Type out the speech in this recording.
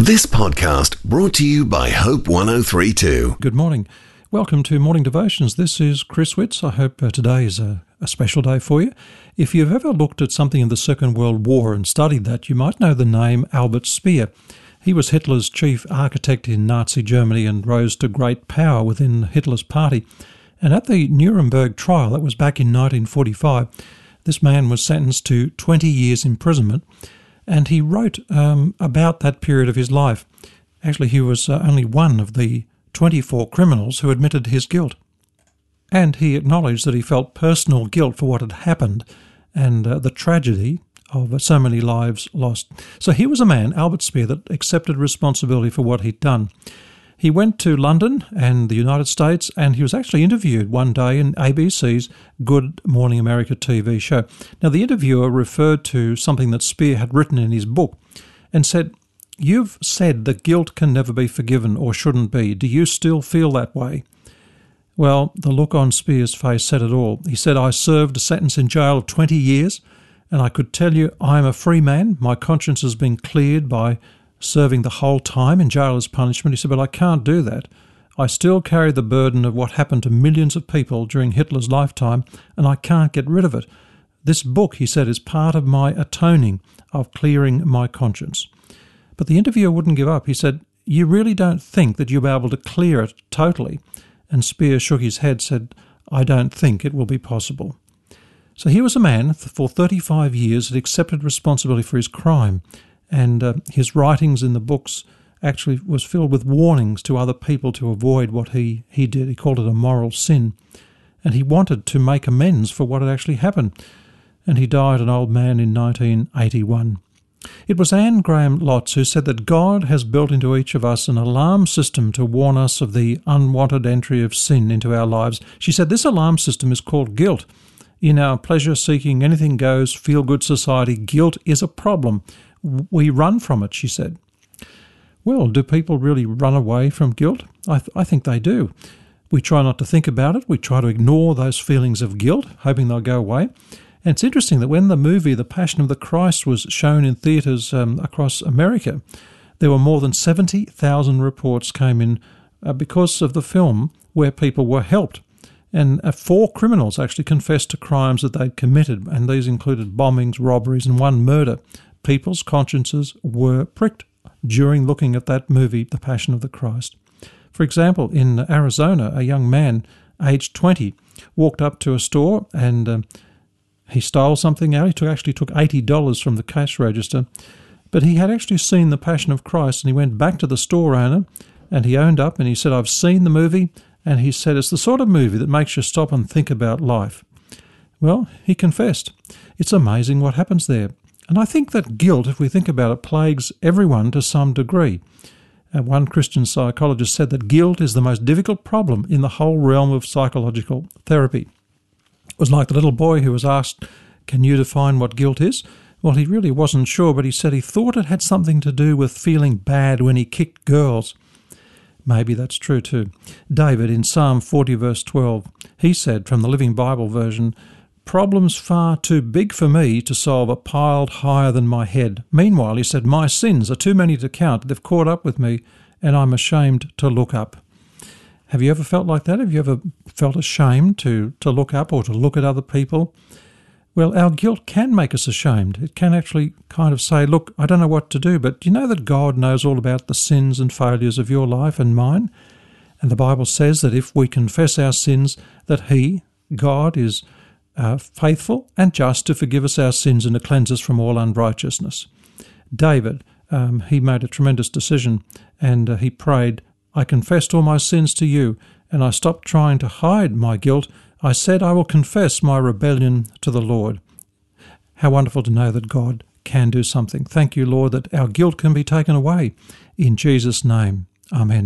This podcast brought to you by Hope 103.2. Good morning. Welcome to Morning Devotions. This is Chris Witz. I hope today is a special day for you. If you've ever looked at something in the Second World War and studied that, you might know the name Albert Speer. He was Hitler's chief architect in Nazi Germany and rose to great power within Hitler's party. And at the Nuremberg trial, that was back in 1945, this man was sentenced to 20 years imprisonment. And he wrote about that period of his life. Actually, he was only one of the 24 criminals who admitted his guilt. And he acknowledged that he felt personal guilt for what had happened and the tragedy of so many lives lost. So he was a man, Albert Speer, that accepted responsibility for what he'd done. He went to London and the United States, and he was actually interviewed one day in ABC's Good Morning America TV show. Now, the interviewer referred to something that Speer had written in his book and said, "You've said that guilt can never be forgiven or shouldn't be. Do you still feel that way?" Well, the look on Speer's face said it all. He said, "I served a sentence in jail of 20 years, and I could tell you I am a free man. My conscience has been cleared by serving the whole time in jail as punishment." He said, "But I can't do that. I still carry the burden of what happened to millions of people during Hitler's lifetime, and I can't get rid of it. This book," he said, "is part of my atoning, of clearing my conscience." But the interviewer wouldn't give up. He said, "You really don't think that you'll be able to clear it totally?" And Speer shook his head, said, "I don't think it will be possible." So he was a man for 35 years that accepted responsibility for his crime. And his writings in the books actually was filled with warnings to other people to avoid what he did. He called it a moral sin. And he wanted to make amends for what had actually happened. And he died an old man in 1981. It was Anne Graham Lotz who said that God has built into each of us an alarm system to warn us of the unwanted entry of sin into our lives. She said this alarm system is called guilt. In our pleasure-seeking, anything-goes, feel-good society, guilt is a problem. We run from it, she said. Well, do people really run away from guilt? I think they do. We try not to think about it. We try to ignore those feelings of guilt, hoping they'll go away. And it's interesting that when the movie The Passion of the Christ was shown in theatres across America, there were more than 70,000 reports came in because of the film where people were helped. And 4 criminals actually confessed to crimes that they'd committed, and these included bombings, robberies, and 1 murder. People's consciences were pricked during looking at that movie, The Passion of the Christ. For example, in Arizona, a young man, aged 20, walked up to a store and he stole something out. He actually took $80 from the cash register, but he had actually seen The Passion of Christ, and he went back to the store owner and he owned up and he said, "I've seen the movie," and he said, "It's the sort of movie that makes you stop and think about life." Well, he confessed. It's amazing what happens there. And I think that guilt, if we think about it, plagues everyone to some degree. One Christian psychologist said that guilt is the most difficult problem in the whole realm of psychological therapy. It was like the little boy who was asked, "Can you define what guilt is?" Well, he really wasn't sure, but he said he thought it had something to do with feeling bad when he kicked girls. Maybe that's true too. David, in Psalm 40 verse 12, he said from the Living Bible version, "Problems far too big for me to solve are piled higher than my head. Meanwhile," he said, "my sins are too many to count. They've caught up with me, and I'm ashamed to look up." Have you ever felt like that? Have you ever felt ashamed to look up or to look at other people? Well, our guilt can make us ashamed. It can actually kind of say, "Look, I don't know what to do," but do you know that God knows all about the sins and failures of your life and mine? And the Bible says that if we confess our sins, that He, God, is faithful and just to forgive us our sins and to cleanse us from all unrighteousness. David, he made a tremendous decision and he prayed, "I confessed all my sins to you and I stopped trying to hide my guilt. I said I will confess my rebellion to the Lord." How wonderful to know that God can do something. Thank you, Lord, that our guilt can be taken away. In Jesus' name, amen.